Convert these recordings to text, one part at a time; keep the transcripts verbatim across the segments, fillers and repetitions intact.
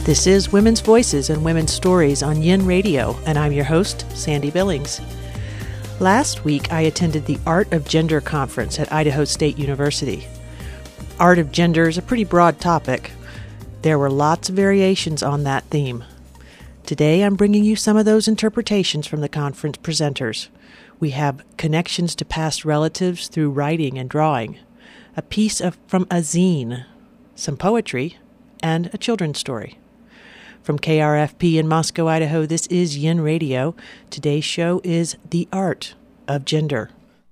This is Women's Voices and Women's Stories on Yin Radio, and I'm your host, Sandy Billings. Last week, I attended the Art of Gender conference at Idaho State University. Art of Gender is a pretty broad topic. There were lots of variations on that theme. Today, I'm bringing you some of those interpretations from the conference presenters. We have connections to past relatives through writing and drawing, a piece of, from a zine, some poetry, and a children's story. From K R F P in Moscow, Idaho, this is Yin Radio. Today's show is The Art of Gender.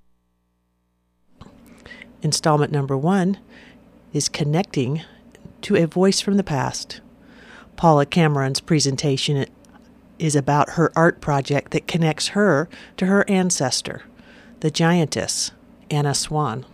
Installment number one is Connecting to a Voice from the Past. Paula Cameron's presentation is about her art project that connects her to her ancestor, the giantess, Anna Swan.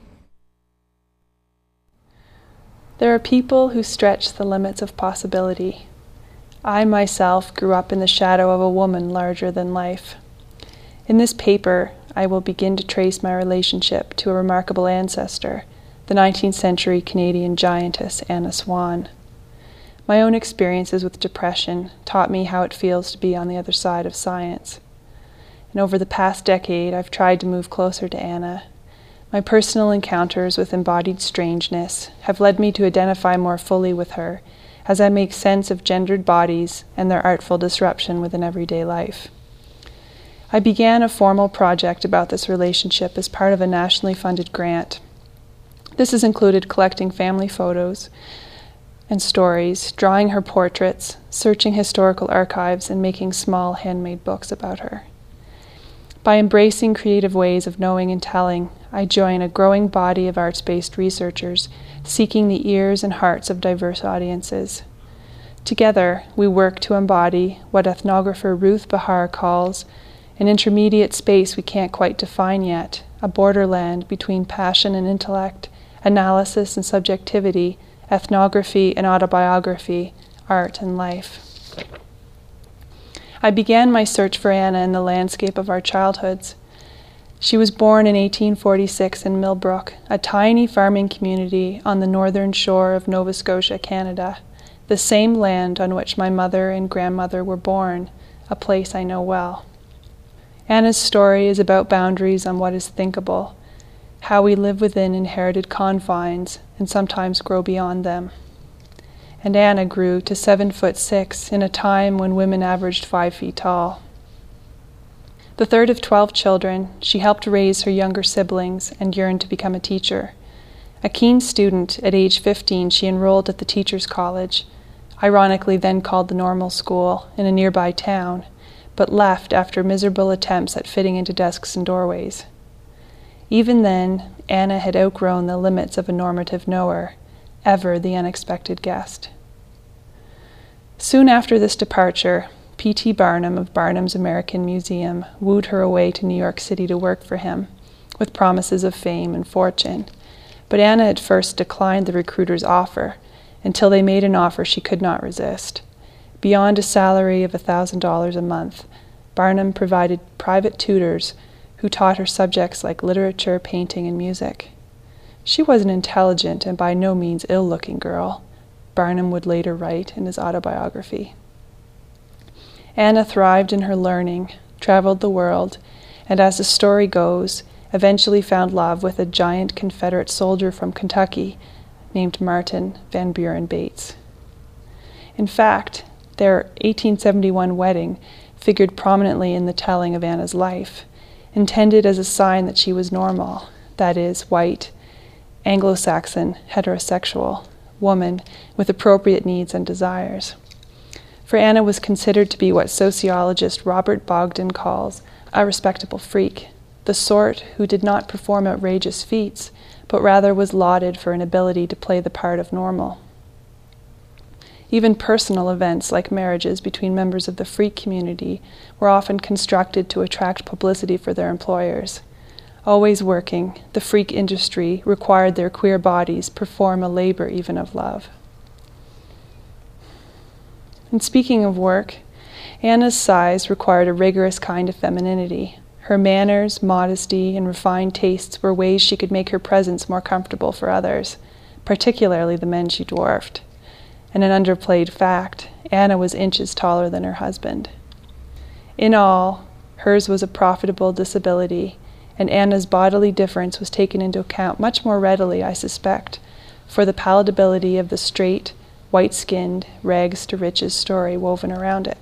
There are people who stretch the limits of possibility. I myself grew up in the shadow of a woman larger than life. In this paper, I will begin to trace my relationship to a remarkable ancestor, the nineteenth century Canadian giantess Anna Swan. My own experiences with depression taught me how it feels to be on the other side of science. And over the past decade, I've tried to move closer to Anna. My personal encounters with embodied strangeness have led me to identify more fully with her as I make sense of gendered bodies and their artful disruption within everyday life. I began a formal project about this relationship as part of a nationally funded grant. This has included collecting family photos and stories, drawing her portraits, searching historical archives, and making small handmade books about her. By embracing creative ways of knowing and telling, I join a growing body of arts-based researchers seeking the ears and hearts of diverse audiences. Together, we work to embody what ethnographer Ruth Behar calls an intermediate space we can't quite define yet, a borderland between passion and intellect, analysis and subjectivity, ethnography and autobiography, art and life. I began my search for Anna in the landscape of our childhoods. She was born in eighteen forty-six in Millbrook, a tiny farming community on the northern shore of Nova Scotia, Canada, the same land on which my mother and grandmother were born, a place I know well. Anna's story is about boundaries on what is thinkable, how we live within inherited confines and sometimes grow beyond them. And Anna grew to seven foot six in a time when women averaged five feet tall. The third of twelve children, she helped raise her younger siblings and yearned to become a teacher. A keen student, at age fifteen, she enrolled at the Teachers College, ironically then called the Normal School, in a nearby town, but left after miserable attempts at fitting into desks and doorways. Even then, Anna had outgrown the limits of a normative knower, ever the unexpected guest. Soon after this departure, P T Barnum of Barnum's American Museum wooed her away to New York City to work for him, with promises of fame and fortune. But Anna at first declined the recruiter's offer, until they made an offer she could not resist. Beyond a salary of one thousand dollars a month, Barnum provided private tutors who taught her subjects like literature, painting, and music. She was an intelligent and by no means ill-looking girl, Barnum would later write in his autobiography. Anna thrived in her learning, traveled the world, and as the story goes, eventually found love with a giant Confederate soldier from Kentucky named Martin Van Buren Bates. In fact, their eighteen seventy-one wedding figured prominently in the telling of Anna's life, intended as a sign that she was normal, that is, white, Anglo-Saxon, heterosexual, woman with appropriate needs and desires. For Anna was considered to be what sociologist Robert Bogdan calls a respectable freak, the sort who did not perform outrageous feats, but rather was lauded for an ability to play the part of normal. Even personal events like marriages between members of the freak community were often constructed to attract publicity for their employers. Always working, the freak industry required their queer bodies perform a labor even of love. And speaking of work, Anna's size required a rigorous kind of femininity. Her manners, modesty, and refined tastes were ways she could make her presence more comfortable for others, particularly the men she dwarfed. and an underplayed fact, Anna was inches taller than her husband. In all, hers was a profitable disability, and Anna's bodily difference was taken into account much more readily, I suspect, for the palatability of the straight, white-skinned, rags-to-riches story woven around it.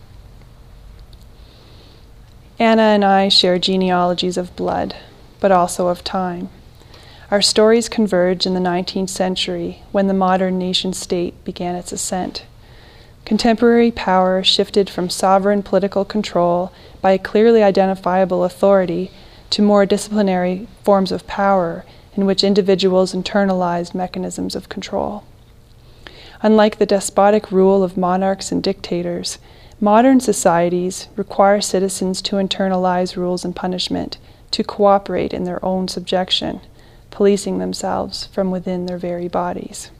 Anna and I share genealogies of blood, but also of time. Our stories converge in the nineteenth century, when the modern nation-state began its ascent. Contemporary power shifted from sovereign political control by a clearly identifiable authority to more disciplinary forms of power in which individuals internalized mechanisms of control. Unlike the despotic rule of monarchs and dictators, modern societies require citizens to internalize rules and punishment, to cooperate in their own subjection, policing themselves from within their very bodies.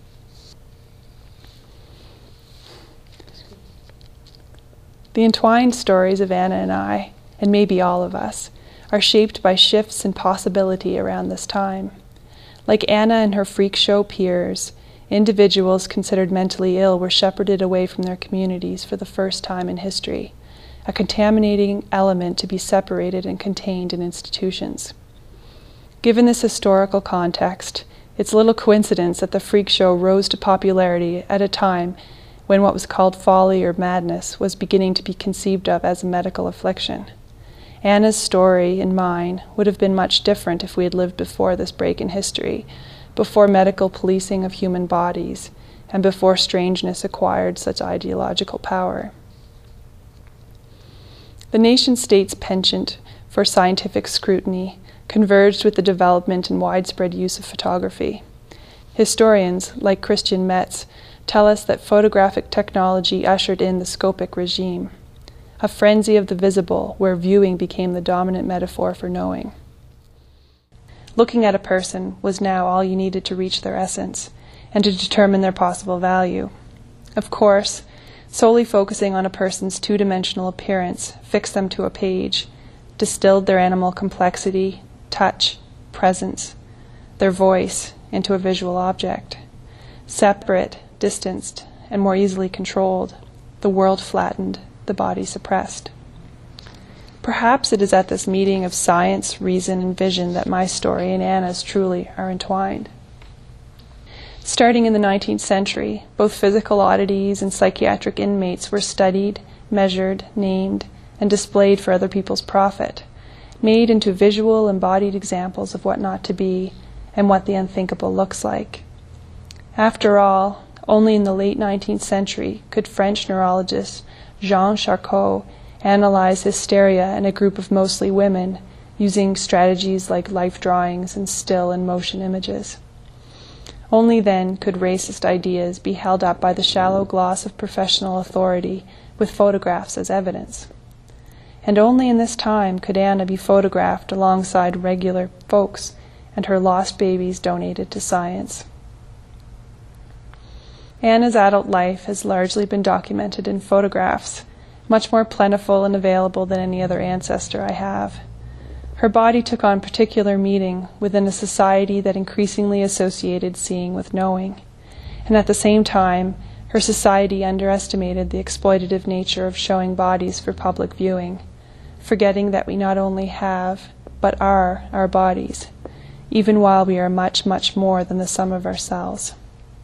The entwined stories of Anna and I, and maybe all of us, are shaped by shifts in possibility around this time. Like Anna and her freak show peers, individuals considered mentally ill were shepherded away from their communities for the first time in history, a contaminating element to be separated and contained in institutions. Given this historical context, it's little coincidence that the freak show rose to popularity at a time when what was called folly or madness was beginning to be conceived of as a medical affliction. Anna's story and mine would have been much different if we had lived before this break in history, before medical policing of human bodies, and before strangeness acquired such ideological power. The nation-state's penchant for scientific scrutiny converged with the development and widespread use of photography. Historians, like Christian Metz, tell us that photographic technology ushered in the scopic regime, a frenzy of the visible where viewing became the dominant metaphor for knowing. Looking at a person was now all you needed to reach their essence and to determine their possible value. Of course, solely focusing on a person's two-dimensional appearance fixed them to a page, distilled their animal complexity, touch, presence, their voice into a visual object. Separate, distanced, and more easily controlled, the world flattened, the body suppressed. Perhaps it is at this meeting of science, reason, and vision that my story and Anna's truly are entwined. Starting in the nineteenth century, both physical oddities and psychiatric inmates were studied, measured, named, and displayed for other people's profit, made into visual, embodied examples of what not to be and what the unthinkable looks like. After all, only in the late nineteenth century could French neurologist Jean Charcot analyze hysteria in a group of mostly women using strategies like life drawings and still and motion images. Only then could racist ideas be held up by the shallow gloss of professional authority with photographs as evidence. And only in this time could Anna be photographed alongside regular folks and her lost babies donated to science. Anna's adult life has largely been documented in photographs, much more plentiful and available than any other ancestor I have. Her body took on particular meaning within a society that increasingly associated seeing with knowing, and at the same time, her society underestimated the exploitative nature of showing bodies for public viewing, forgetting that we not only have, but are, our bodies, even while we are much, much more than the sum of ourselves.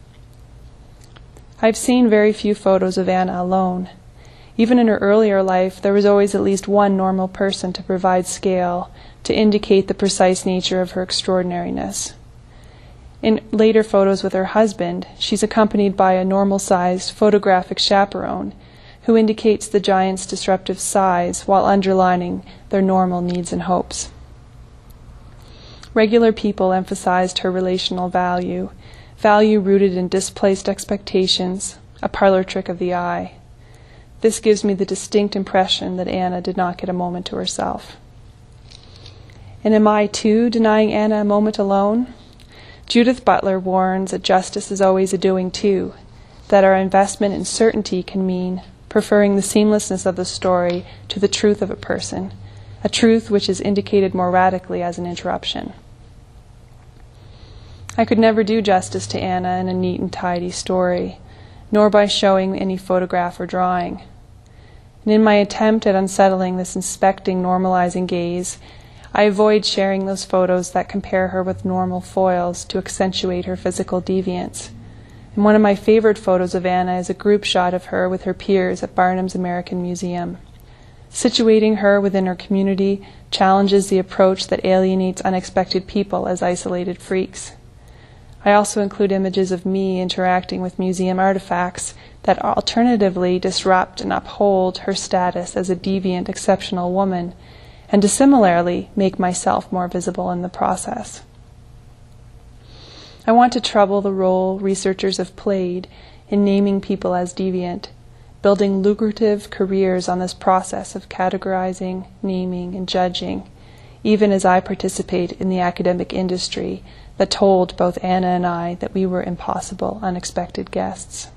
I've seen very few photos of Anna alone. Even in her earlier life, there was always at least one normal person to provide scale, to indicate the precise nature of her extraordinariness. In later photos with her husband, she's accompanied by a normal-sized photographic chaperone who indicates the giant's disruptive size while underlining their normal needs and hopes. Regular people emphasized her relational value, value rooted in displaced expectations, a parlor trick of the eye. This gives me the distinct impression that Anna did not get a moment to herself. And am I, too, denying Anna a moment alone? Judith Butler warns that justice is always a doing, too, that our investment in certainty can mean preferring the seamlessness of the story to the truth of a person, a truth which is indicated more radically as an interruption. I could never do justice to Anna in a neat and tidy story, nor by showing any photograph or drawing. And in my attempt at unsettling this inspecting, normalizing gaze, I avoid sharing those photos that compare her with normal foils to accentuate her physical deviance. And one of my favorite photos of Anna is a group shot of her with her peers at Barnum's American Museum. Situating her within her community challenges the approach that alienates unexpected people as isolated freaks. I also include images of me interacting with museum artifacts that alternatively disrupt and uphold her status as a deviant, exceptional woman, and to similarly make myself more visible in the process. I want to trouble the role researchers have played in naming people as deviant, building lucrative careers on this process of categorizing, naming, and judging, even as I participate in the academic industry that told both Anna and I that we were impossible, unexpected guests.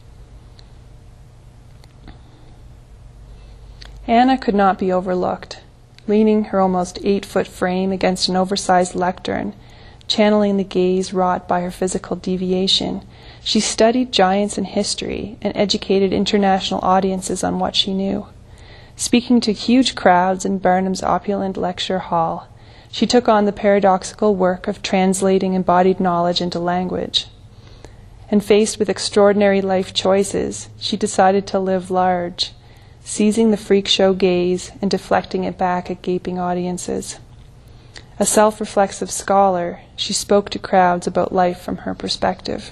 Anna could not be overlooked. Leaning her almost eight-foot frame against an oversized lectern, channeling the gaze wrought by her physical deviation, she studied giants in history and educated international audiences on what she knew. Speaking to huge crowds in Barnum's opulent lecture hall, she took on the paradoxical work of translating embodied knowledge into language. And faced with extraordinary life choices, she decided to live large, seizing the freak show gaze and deflecting it back at gaping audiences. A self-reflexive scholar, she spoke to crowds about life from her perspective.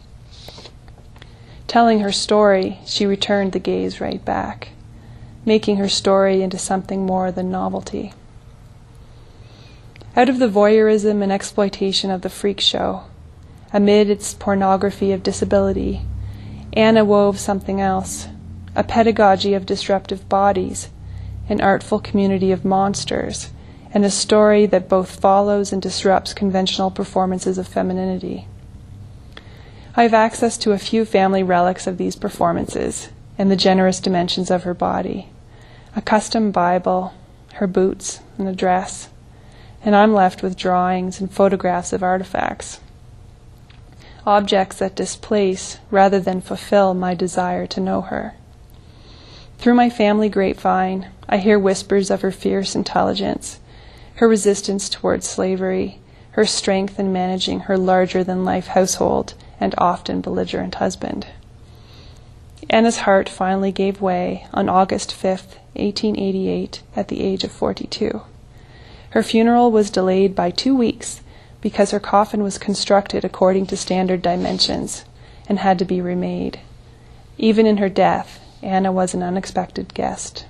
Telling her story, she returned the gaze right back, making her story into something more than novelty. Out of the voyeurism and exploitation of the freak show, amid its pornography of disability, Anna wove something else, a pedagogy of disruptive bodies, an artful community of monsters, and a story that both follows and disrupts conventional performances of femininity. I have access to a few family relics of these performances and the generous dimensions of her body, a custom Bible, her boots, and a dress, and I'm left with drawings and photographs of artifacts, objects that displace rather than fulfill my desire to know her. Through my family grapevine, I hear whispers of her fierce intelligence, her resistance towards slavery, her strength in managing her larger-than-life household and often belligerent husband. Anna's heart finally gave way on August fifth, eighteen eighty-eight, at the age of forty-two. Her funeral was delayed by two weeks because her coffin was constructed according to standard dimensions and had to be remade. Even in her death, Anna was an unexpected guest.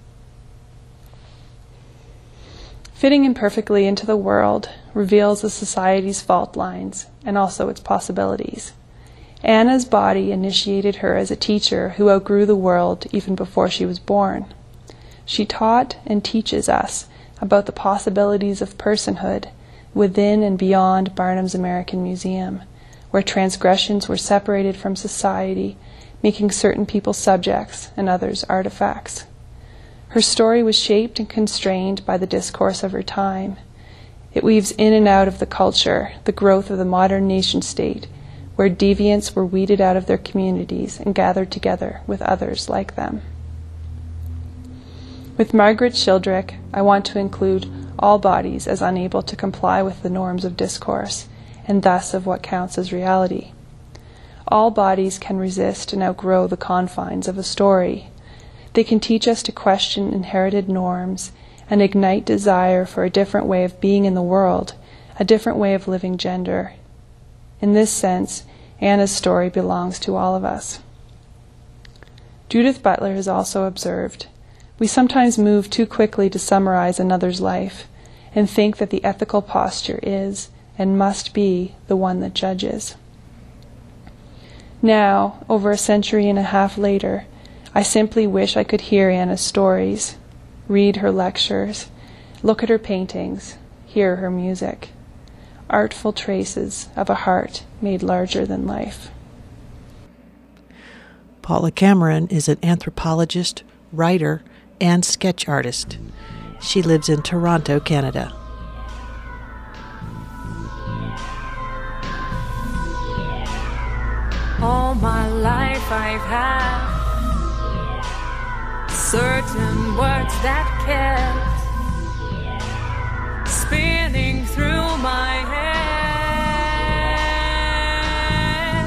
Fitting in perfectly into the world reveals the society's fault lines and also its possibilities. Anna's body initiated her as a teacher who outgrew the world even before she was born. She taught and teaches us about the possibilities of personhood within and beyond Barnum's American Museum, where transgressions were separated from society, making certain people subjects and others artifacts. Her story was shaped and constrained by the discourse of her time. It weaves in and out of the culture, the growth of the modern nation-state, where deviants were weeded out of their communities and gathered together with others like them. With Margaret Shildrick, I want to include all bodies as unable to comply with the norms of discourse, and thus of what counts as reality. All bodies can resist and outgrow the confines of a story. They can teach us to question inherited norms and ignite desire for a different way of being in the world, a different way of living gender. In this sense, Anna's story belongs to all of us. Judith Butler has also observed, we sometimes move too quickly to summarize another's life and think that the ethical posture is and must be the one that judges. Now, over a century and a half later, I simply wish I could hear Anna's stories, read her lectures, look at her paintings, hear her music. Artful traces of a heart made larger than life. Paula Cameron is an anthropologist, writer, and sketch artist. She lives in Toronto, Canada. All all my life I've had certain words that kept spinning through my head.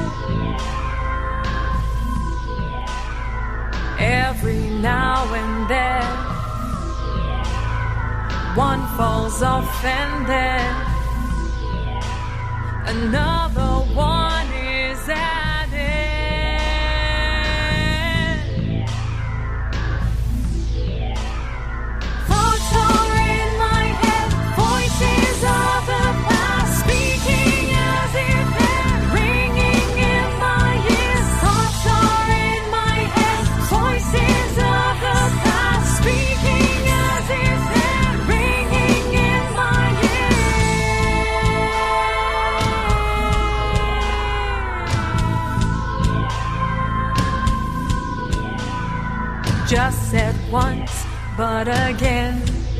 Every now and then one falls off and then another one is added. Thoughts are in my head, voices of the past speaking as if they're ringing in my ears. Thoughts are in my head, voices of the past speaking as if they're ringing in my ears. Just said once, but again,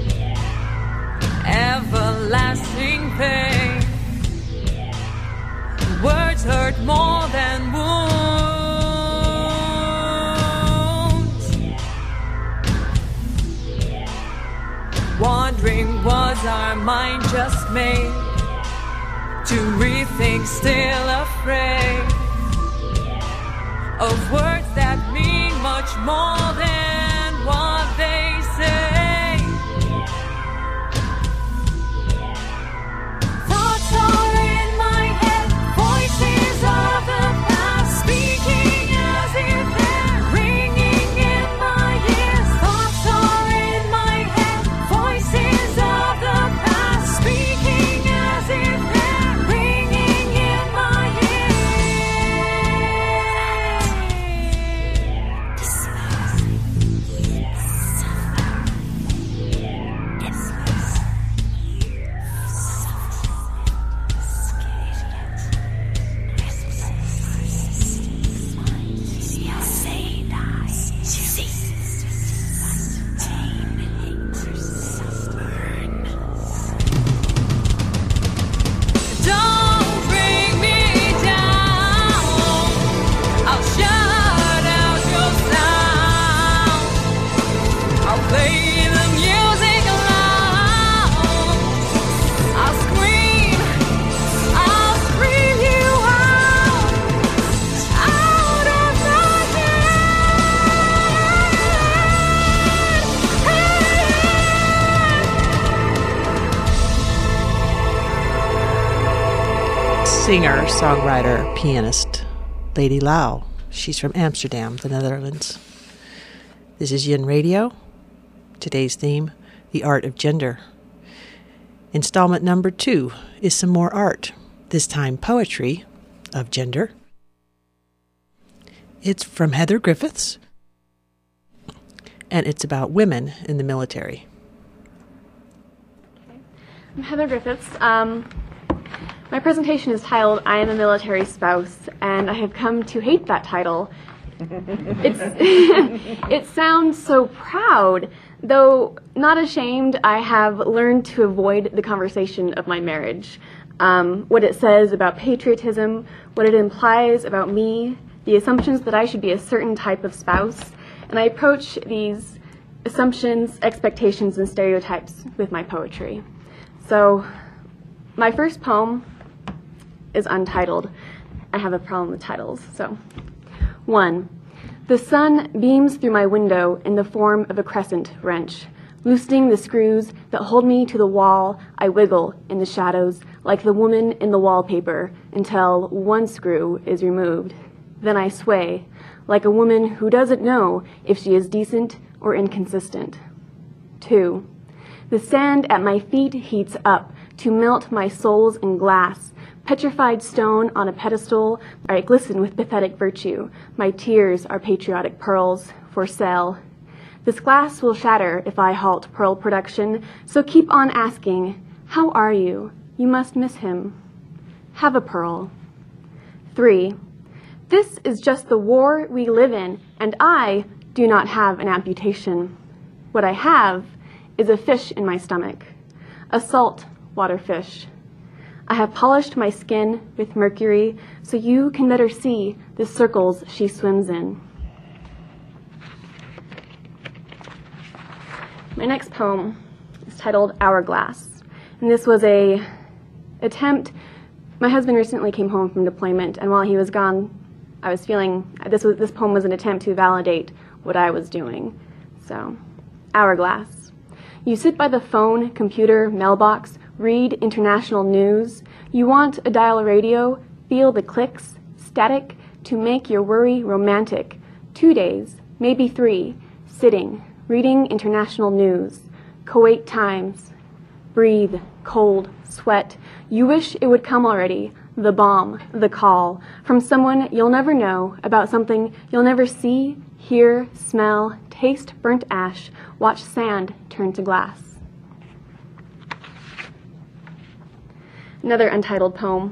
everlasting pain. Words hurt more than wounds. Wondering, was our mind just made to rethink, still afraid of words that mean much more than what they say? Thoughts are in my head, voices of the past speaking as if they're ringing in my ears. Thoughts are in my head, voices of the past speaking as if they're ringing in my Don't bring me down. I'll shut out your sound. I'll play the music loud. I'll scream, I'll scream you out, out of my Singer, songwriter, pianist, Lady Lau. She's from Amsterdam, the Netherlands. This is Yin Radio. Today's theme, the art of gender. Installment number two is some more art, this time poetry of gender. It's from Heather Griffiths, and it's about women in the military. I'm Heather Griffiths. Um, my presentation is titled, I Am a Military Spouse, and I have come to hate that title. It's it sounds so proud. Though not ashamed, I have learned to avoid the conversation of my marriage. Um, what it says about patriotism, what it implies about me, the assumptions that I should be a certain type of spouse, and I approach these assumptions, expectations, and stereotypes with my poetry. So, my first poem is untitled. I have a problem with titles, so. One. The sun beams through my window in the form of a crescent wrench. Loosening the screws that hold me to the wall, I wiggle in the shadows like the woman in the wallpaper until one screw is removed. Then I sway, like a woman who doesn't know if she is decent or inconsistent. Two. The sand at my feet heats up to melt my soles in glass. Petrified stone on a pedestal, I glisten with pathetic virtue. My tears are patriotic pearls for sale. This glass will shatter if I halt pearl production, so keep on asking, how are you? You must miss him. Have a pearl. Three. This is just the war we live in, and I do not have an amputation. What I have is a fish in my stomach, a saltwater fish. I have polished my skin with mercury so you can better see the circles she swims in. My next poem is titled Hourglass, and this was a attempt. My husband recently came home from deployment, and while he was gone, I was feeling this was this poem was an attempt to validate what I was doing. So, Hourglass. You sit by the phone, computer, mailbox, read international news. You want a dial radio, feel the clicks, static, to make your worry romantic. Two days, maybe three, sitting, reading international news. Kuwait Times. Breathe, cold, sweat. You wish it would come already. The bomb, the call, from someone you'll never know, about something you'll never see, hear, smell, taste burnt ash, watch sand turn to glass. Another untitled poem.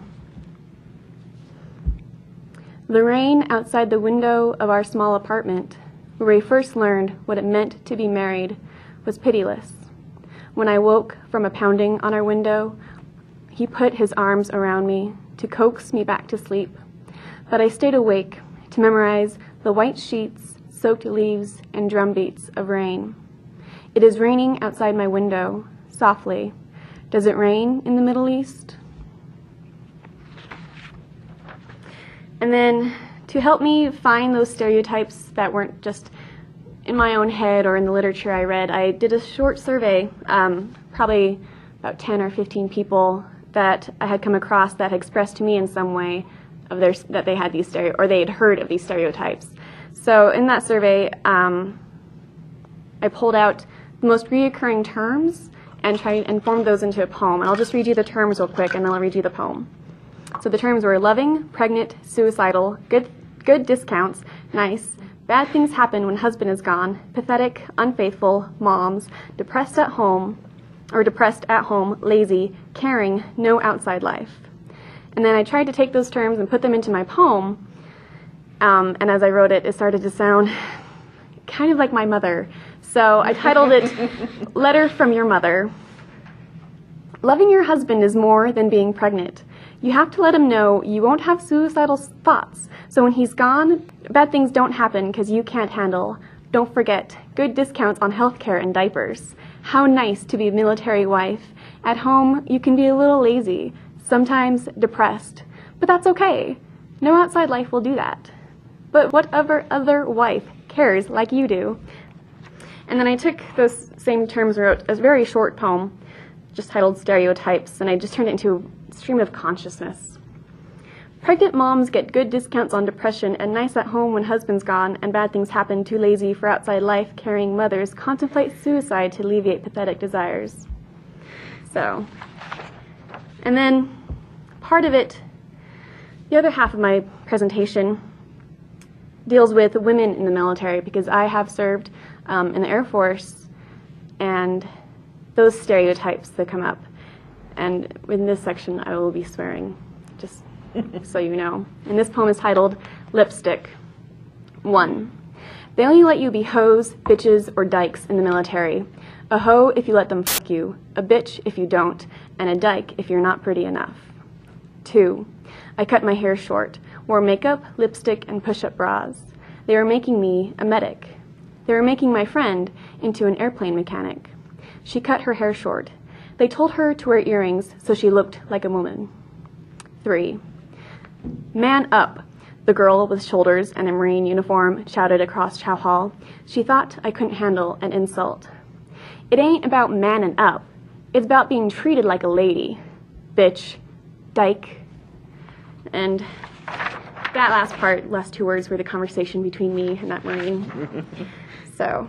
The rain outside the window of our small apartment, where we first learned what it meant to be married, was pitiless. When I woke from a pounding on our window, he put his arms around me to coax me back to sleep. But I stayed awake to memorize the white sheets, soaked leaves, and drumbeats of rain. It is raining outside my window, softly. Does it rain in the Middle East? And then, to help me find those stereotypes that weren't just in my own head or in the literature I read, I did a short survey, um, probably about ten or fifteen people that I had come across that had expressed to me in some way of their that they had these stereo or they had heard of these stereotypes. So in that survey, um, I pulled out the most reoccurring terms and tried and formed those into a poem. And I'll just read you the terms real quick, and then I'll read you the poem. So the terms were loving, pregnant, suicidal, good, good discounts, nice, bad things happen when husband is gone, pathetic, unfaithful, moms, depressed at home, or depressed at home, lazy, caring, no outside life. And then I tried to take those terms and put them into my poem, um, and as I wrote it, it started to sound kind of like my mother. So I titled it, Letter from Your Mother. Loving your husband is more than being pregnant. You have to let him know you won't have suicidal thoughts. So when he's gone, bad things don't happen because you can't handle. Don't forget, good discounts on healthcare and diapers. How nice to be a military wife. At home, you can be a little lazy, sometimes depressed. But that's okay. No outside life will do that. But whatever other wife cares like you do? And then I took those same terms and wrote a very short poem, just titled Stereotypes, and I just turned it into a stream of consciousness. Pregnant moms get good discounts on depression and nice at home when husband's gone and bad things happen, too lazy for outside life. Carrying mothers contemplate suicide to alleviate pathetic desires. So, and then part of it, the other half of my presentation deals with women in the military, because I have served um, in the Air Force, and those stereotypes that come up. And in this section, I will be swearing, just so you know. And this poem is titled Lipstick. One. They only let you be hoes, bitches, or dykes in the military. A hoe if you let them fuck you, a bitch if you don't, and a dyke if you're not pretty enough. Two. I cut my hair short, wore makeup, lipstick, and push-up bras. They were making me a medic. They were making my friend into an airplane mechanic. She cut her hair short. They told her to wear earrings so she looked like a woman. Three. Man up, the girl with shoulders and a Marine uniform shouted across Chow Hall. She thought I couldn't handle an insult. It ain't about manning up. It's about being treated like a lady. Bitch. Dyke. And that last part, last two words, were the conversation between me and that Marine. So,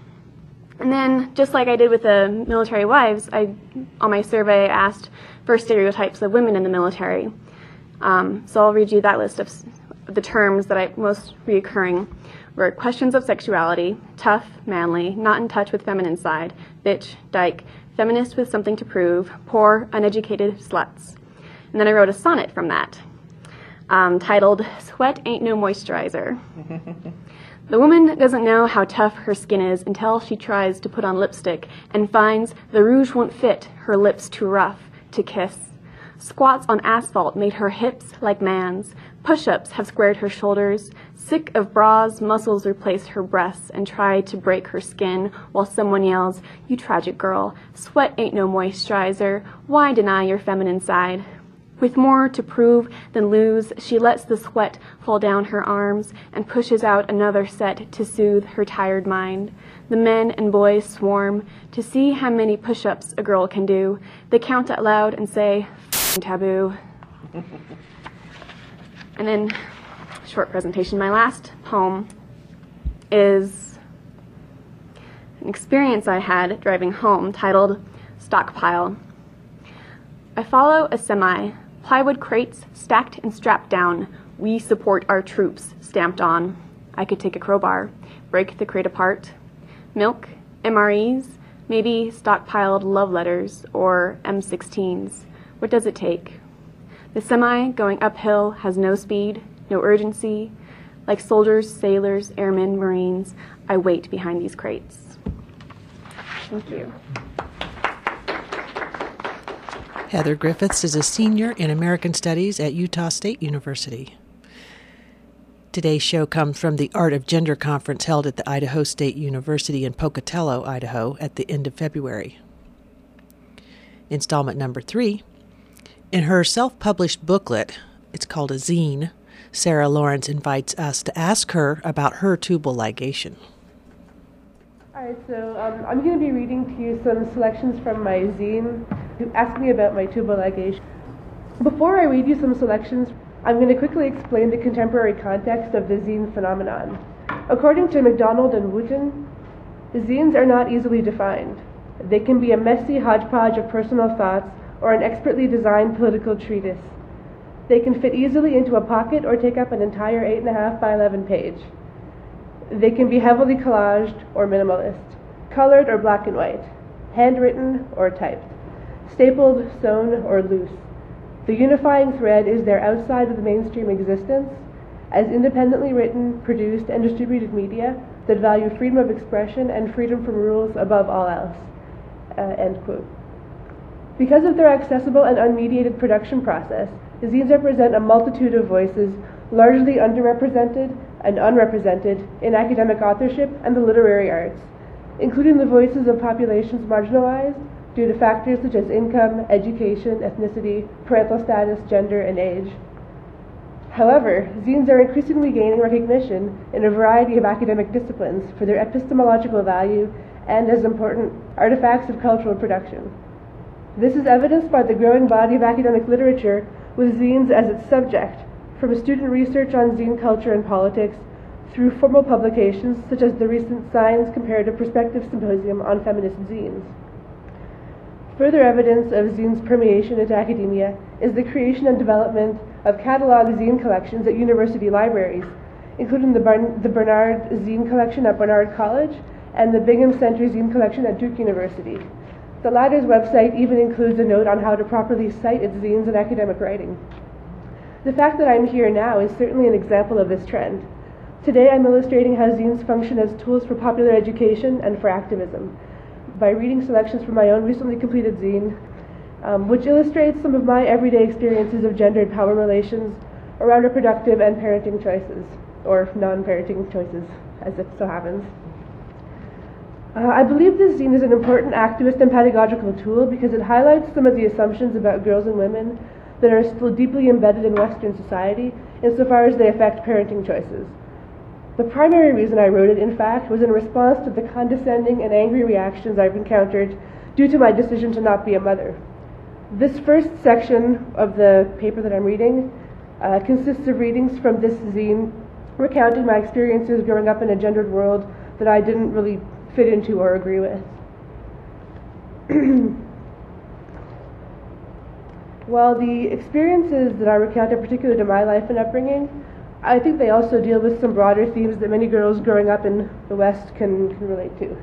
and then, just like I did with the military wives, I, on my survey, asked for stereotypes of women in the military. Um, so I'll read you that list of the terms that I most reoccurring were questions of sexuality, tough, manly, not in touch with feminine side, bitch, dyke, feminist with something to prove, poor, uneducated sluts. And then I wrote a sonnet from that, um, titled, Sweat Ain't No Moisturizer. The woman doesn't know how tough her skin is until she tries to put on lipstick and finds the rouge won't fit her lips too rough to kiss. Squats on asphalt made her hips like man's. Push-ups have squared her shoulders. Sick of bras, muscles replaced her breasts and try to break her skin while someone yells, "You tragic girl, sweat ain't no moisturizer. Why deny your feminine side?" With more to prove than lose, she lets the sweat fall down her arms and pushes out another set to soothe her tired mind. The men and boys swarm to see how many push-ups a girl can do. They count out loud and say, "F***ing taboo." And then, short presentation, my last poem is an experience I had driving home titled Stockpile. I follow a semi, plywood crates stacked and strapped down. "We support our troops" stamped on. I could take a crowbar, break the crate apart. Milk, M R Es, maybe stockpiled love letters or M sixteens. What does it take? The semi going uphill has no speed, no urgency. Like soldiers, sailors, airmen, Marines, I wait behind these crates. Thank you. Heather Griffiths is a senior in American Studies at Utah State University. Today's show comes from the Art of Gender conference held at the Idaho State University in Pocatello, Idaho, at the end of February. Installment number three. In her self-published booklet, it's called a zine, Sarah Lawrence invites us to ask her about her tubal ligation. All right, so um, I'm going to be reading to you some selections from my zine. Ask me about my tubal ligation. Before I read you some selections, I'm going to quickly explain the contemporary context of the zine phenomenon. According to MacDonald and Wooten, zines are not easily defined. They can be a messy hodgepodge of personal thoughts or an expertly designed political treatise. They can fit easily into a pocket or take up an entire eight and a half by eleven page. They can be heavily collaged or minimalist, colored or black and white, handwritten or typed, stapled, sewn, or loose. The unifying thread is their outside of the mainstream existence as independently written, produced, and distributed media that value freedom of expression and freedom from rules above all else. Uh, end quote. Because of their accessible and unmediated production process, the zines represent a multitude of voices largely underrepresented and unrepresented in academic authorship and the literary arts, including the voices of populations marginalized due to factors such as income, education, ethnicity, parental status, gender, and age. However, zines are increasingly gaining recognition in a variety of academic disciplines for their epistemological value and as important artifacts of cultural production. This is evidenced by the growing body of academic literature with zines as its subject, from student research on zine culture and politics through formal publications such as the recent Science Comparative Perspective Symposium on Feminist Zines. Further evidence of zines' permeation into academia is the creation and development of catalog zine collections at university libraries, including the, Bar- the Bernard Zine Collection at Barnard College and the Bingham Center Zine Collection at Duke University. The latter's website even includes a note on how to properly cite its zines in academic writing. The fact that I'm here now is certainly an example of this trend. Today I'm illustrating how zines function as tools for popular education and for activism, by reading selections from my own recently completed zine, um, which illustrates some of my everyday experiences of gendered power relations around reproductive and parenting choices, or non-parenting choices, as it so happens. Uh, I believe this zine is an important activist and pedagogical tool because it highlights some of the assumptions about girls and women that are still deeply embedded in Western society insofar as they affect parenting choices. The primary reason I wrote it, in fact, was in response to the condescending and angry reactions I've encountered due to my decision to not be a mother. This first section of the paper that I'm reading uh, consists of readings from this zine recounting my experiences growing up in a gendered world that I didn't really fit into or agree with. While the experiences that I recount are particular to my life and upbringing, I think they also deal with some broader themes that many girls growing up in the West can, can relate to.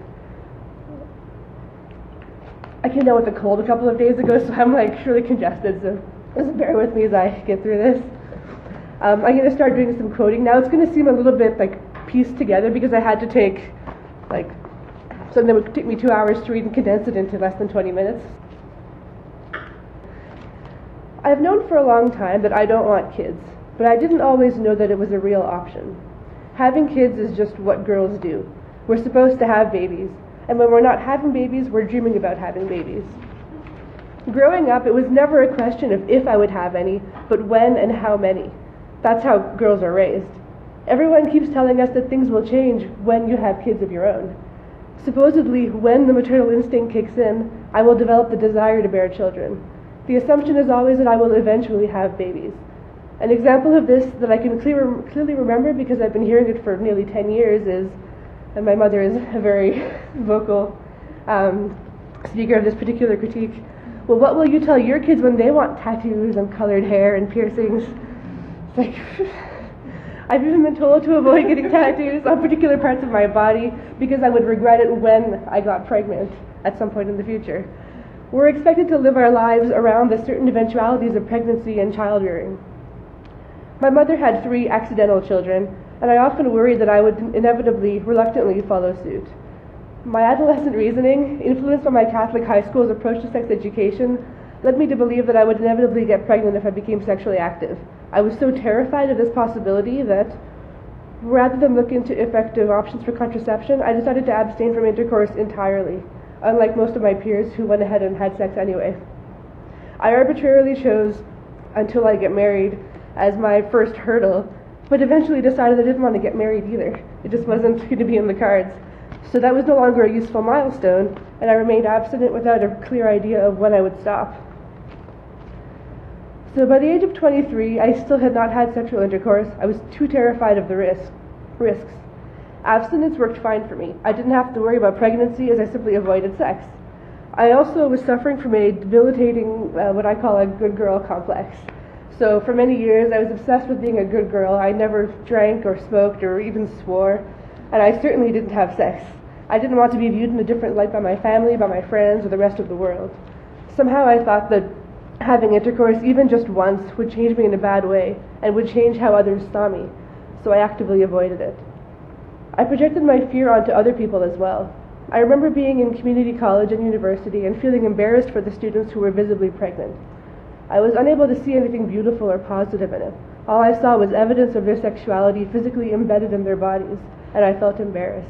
I came down with a cold a couple of days ago, so I'm like really congested, so just bear with me as I get through this. Um, I'm going to start doing some quoting now. It's going to seem a little bit like pieced together because I had to take like something that would take me two hours to read and condense it into less than twenty minutes. I've known for a long time that I don't want kids, but I didn't always know that it was a real option. Having kids is just what girls do. We're supposed to have babies, and when we're not having babies, we're dreaming about having babies. Growing up, it was never a question of if I would have any, but when and how many. That's how girls are raised. Everyone keeps telling us that things will change when you have kids of your own. Supposedly, when the maternal instinct kicks in, I will develop the desire to bear children. The assumption is always that I will eventually have babies. An example of this that I can clear, clearly remember because I've been hearing it for nearly ten years is, and my mother is a very vocal um, speaker of this particular critique, well, what will you tell your kids when they want tattoos and colored hair and piercings? It's like, I've even been told to avoid getting tattoos on particular parts of my body because I would regret it when I got pregnant at some point in the future. We're expected to live our lives around the certain eventualities of pregnancy and child-rearing. My mother had three accidental children, and I often worried that I would inevitably, reluctantly follow suit. My adolescent reasoning, influenced by my Catholic high school's approach to sex education, led me to believe that I would inevitably get pregnant if I became sexually active. I was so terrified of this possibility that, rather than look into effective options for contraception, I decided to abstain from intercourse entirely, unlike most of my peers who went ahead and had sex anyway. I arbitrarily chose until I get married as my first hurdle, but eventually decided I didn't want to get married either. It just wasn't going to be in the cards. So that was no longer a useful milestone, and I remained abstinent without a clear idea of when I would stop. So by the age of twenty-three, I still had not had sexual intercourse. I was too terrified of the risk, risks. Abstinence worked fine for me. I didn't have to worry about pregnancy as I simply avoided sex. I also was suffering from a debilitating, uh, what I call a good girl complex. So for many years, I was obsessed with being a good girl. I never drank or smoked or even swore, and I certainly didn't have sex. I didn't want to be viewed in a different light by my family, by my friends, or the rest of the world. Somehow I thought that having intercourse, even just once, would change me in a bad way, and would change how others saw me, so I actively avoided it. I projected my fear onto other people as well. I remember being in community college and university and feeling embarrassed for the students who were visibly pregnant. I was unable to see anything beautiful or positive in it. All I saw was evidence of their sexuality physically embedded in their bodies, and I felt embarrassed.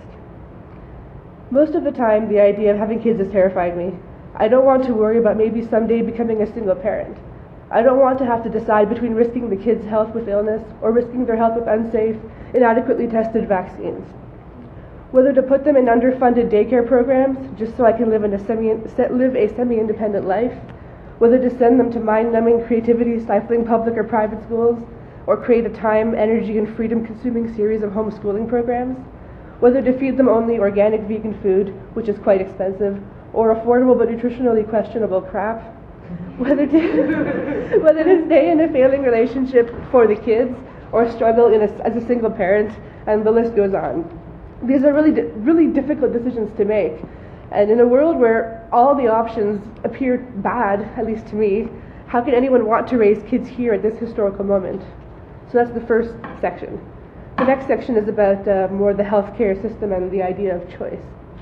Most of the time, the idea of having kids has terrified me. I don't want to worry about maybe someday becoming a single parent. I don't want to have to decide between risking the kids' health with illness or risking their health with unsafe, inadequately tested vaccines. Whether to put them in underfunded daycare programs just so I can live, in a semi, live a semi-independent life, whether to send them to mind-numbing, creativity-stifling public or private schools, or create a time, energy, and freedom-consuming series of homeschooling programs, whether to feed them only organic vegan food, which is quite expensive, or affordable but nutritionally questionable crap, whether to, whether to stay in a failing relationship for the kids, or struggle in a, as a single parent, and the list goes on. These are really, di- really difficult decisions to make. And in a world where all the options appear bad, at least to me, how can anyone want to raise kids here at this historical moment? So that's the first section. The next section is about uh, more the healthcare system and the idea of choice.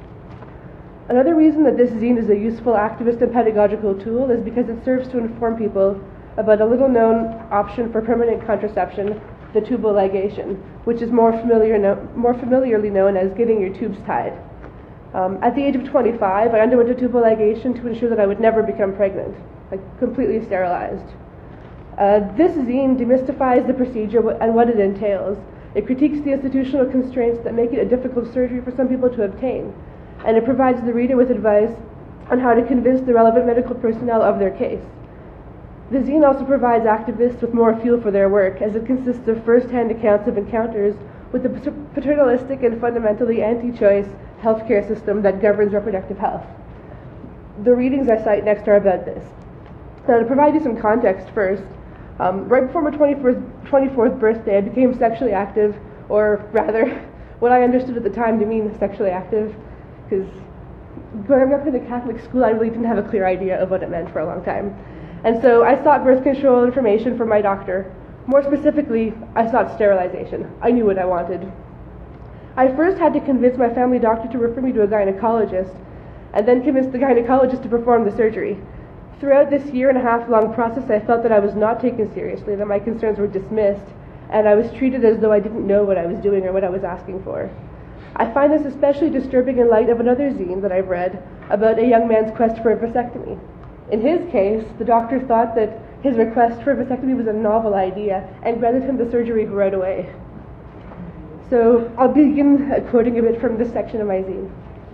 Another reason that this zine is a useful activist and pedagogical tool is because it serves to inform people about a little-known option for permanent contraception, the tubal ligation, which is more, familiar no- more familiarly known as getting your tubes tied. Um, at the age of twenty-five, I underwent a tubal ligation to ensure that I would never become pregnant, like completely sterilized. Uh, this zine demystifies the procedure and what it entails. It critiques the institutional constraints that make it a difficult surgery for some people to obtain, and it provides the reader with advice on how to convince the relevant medical personnel of their case. The zine also provides activists with more fuel for their work, as it consists of first-hand accounts of encounters with the paternalistic and fundamentally anti-choice healthcare system that governs reproductive health. The readings I cite next are about this. Now, to provide you some context first, um, right before my twenty-fourth birthday, I became sexually active, or rather, what I understood at the time to mean sexually active, because growing up in a Catholic school, I really didn't have a clear idea of what it meant for a long time. And so I sought birth control information from my doctor. More specifically, I sought sterilization. I knew what I wanted. I first had to convince my family doctor to refer me to a gynecologist, and then convince the gynecologist to perform the surgery. Throughout this year and a half long process, I felt that I was not taken seriously, that my concerns were dismissed, and I was treated as though I didn't know what I was doing or what I was asking for. I find this especially disturbing in light of another zine that I've read about a young man's quest for a vasectomy. In his case, the doctor thought that his request for a vasectomy was a novel idea and granted him the surgery right away. So I'll begin quoting a bit from this section of my zine.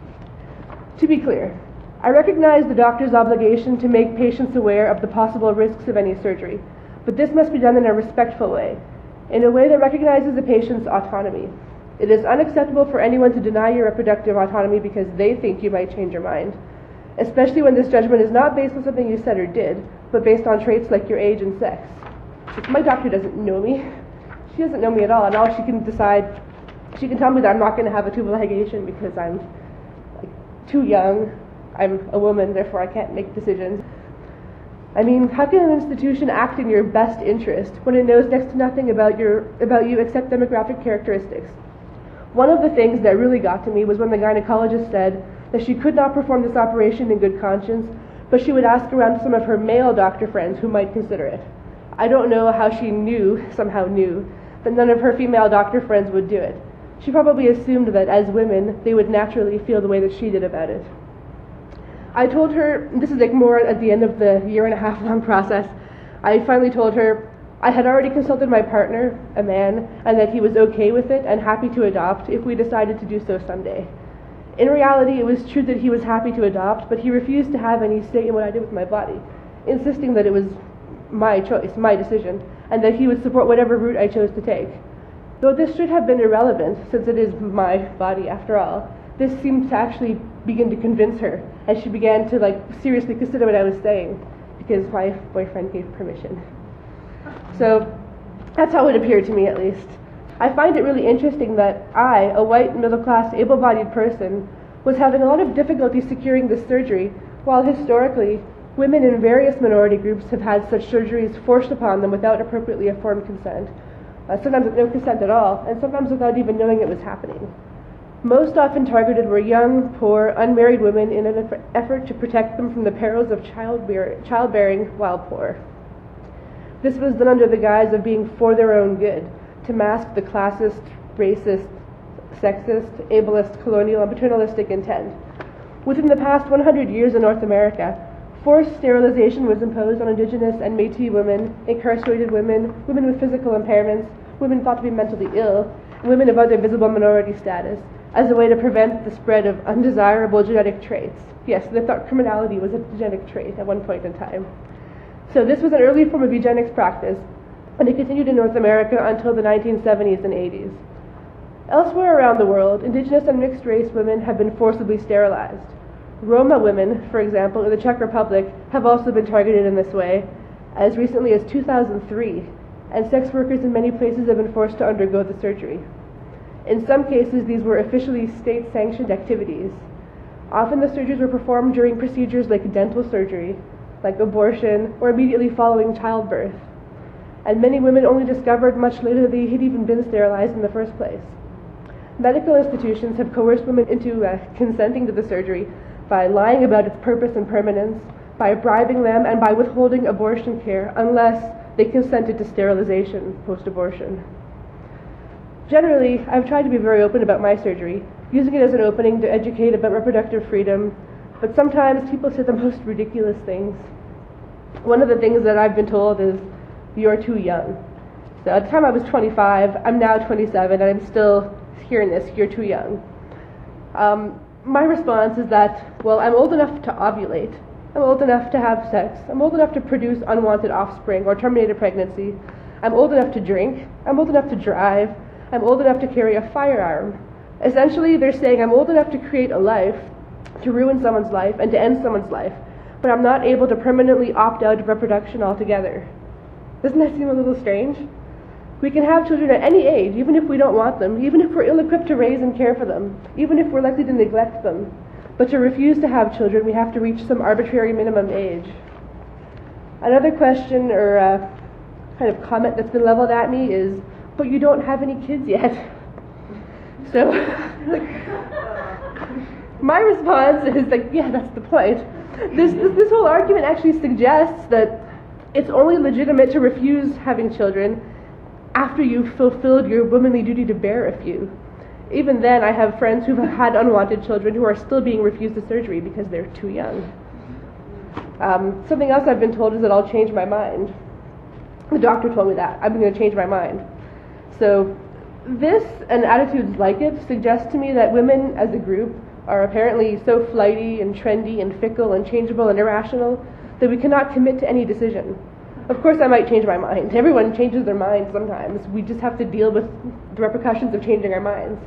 To be clear, I recognize the doctor's obligation to make patients aware of the possible risks of any surgery, but this must be done in a respectful way, in a way that recognizes the patient's autonomy. It is unacceptable for anyone to deny your reproductive autonomy because they think you might change your mind, especially when this judgment is not based on something you said or did, but based on traits like your age and sex. My doctor doesn't know me. She doesn't know me at all, and all she can decide, she can tell me that I'm not going to have a tubal ligation because I'm like, too young. I'm a woman, therefore I can't make decisions. I mean, how can an institution act in your best interest when it knows next to nothing about your about you except demographic characteristics? One of the things that really got to me was when the gynecologist said that she could not perform this operation in good conscience, but she would ask around some of her male doctor friends who might consider it. I don't know how she knew, somehow knew, that none of her female doctor friends would do it. She probably assumed that as women, they would naturally feel the way that she did about it. I told her, this is like more at the end of the year and a half long process, I finally told her I had already consulted my partner, a man, and that he was okay with it and happy to adopt if we decided to do so someday. In reality, it was true that he was happy to adopt, but he refused to have any say in what I did with my body, insisting that it was my choice, my decision, and that he would support whatever route I chose to take. Though this should have been irrelevant, since it is my body after all, this seemed to actually begin to convince her, as she began to like seriously consider what I was saying, because my boyfriend gave permission. So that's how it appeared to me, at least. I find it really interesting that I, a white, middle-class, able-bodied person, was having a lot of difficulty securing this surgery, while historically, women in various minority groups have had such surgeries forced upon them without appropriately informed consent, uh, sometimes with no consent at all, and sometimes without even knowing it was happening. Most often targeted were young, poor, unmarried women in an effort to protect them from the perils of childbear- childbearing while poor. This was done under the guise of being for their own good, to mask the classist, racist, sexist, ableist, colonial, and paternalistic intent. Within the past one hundred years in North America, forced sterilization was imposed on Indigenous and Métis women, incarcerated women, women with physical impairments, women thought to be mentally ill, and women of other visible minority status, as a way to prevent the spread of undesirable genetic traits. Yes, they thought criminality was a genetic trait at one point in time. So this was an early form of eugenics practice, and it continued in North America until the nineteen seventies and eighties. Elsewhere around the world, Indigenous and mixed-race women have been forcibly sterilized. Roma women, for example, in the Czech Republic, have also been targeted in this way, as recently as two thousand three, and sex workers in many places have been forced to undergo the surgery. In some cases, these were officially state-sanctioned activities. Often the surgeries were performed during procedures like dental surgery, like abortion, or immediately following childbirth. And many women only discovered much later that they had even been sterilized in the first place. Medical institutions have coerced women into uh, consenting to the surgery by lying about its purpose and permanence, by bribing them, and by withholding abortion care unless they consented to sterilization post-abortion. Generally, I've tried to be very open about my surgery, using it as an opening to educate about reproductive freedom, but sometimes people say the most ridiculous things. One of the things that I've been told is, "You're too young." So at the time I was twenty-five, I'm now twenty-seven, and I'm still hearing this, "You're too young." Um, my response is that, well, I'm old enough to ovulate, I'm old enough to have sex, I'm old enough to produce unwanted offspring or terminate a pregnancy, I'm old enough to drink, I'm old enough to drive, I'm old enough to carry a firearm. Essentially, they're saying I'm old enough to create a life, to ruin someone's life, and to end someone's life, but I'm not able to permanently opt out of reproduction altogether. Doesn't that seem a little strange? We can have children at any age, even if we don't want them, even if we're ill-equipped to raise and care for them, even if we're likely to neglect them. But to refuse to have children, we have to reach some arbitrary minimum age. Another question or uh, kind of comment that's been leveled at me is, but you don't have any kids yet. So, my response is like, yeah, that's the point. this, this this whole argument actually suggests that it's only legitimate to refuse having children after you've fulfilled your womanly duty to bear a few. Even then, I have friends who've had unwanted children who are still being refused a surgery because they're too young. Um, something else I've been told is that I'll change my mind. The doctor told me that. I'm going to change my mind. So this and attitudes like it suggest to me that women as a group are apparently so flighty and trendy and fickle and changeable and irrational that we cannot commit to any decision. Of course I might change my mind. Everyone changes their mind sometimes. We just have to deal with the repercussions of changing our minds.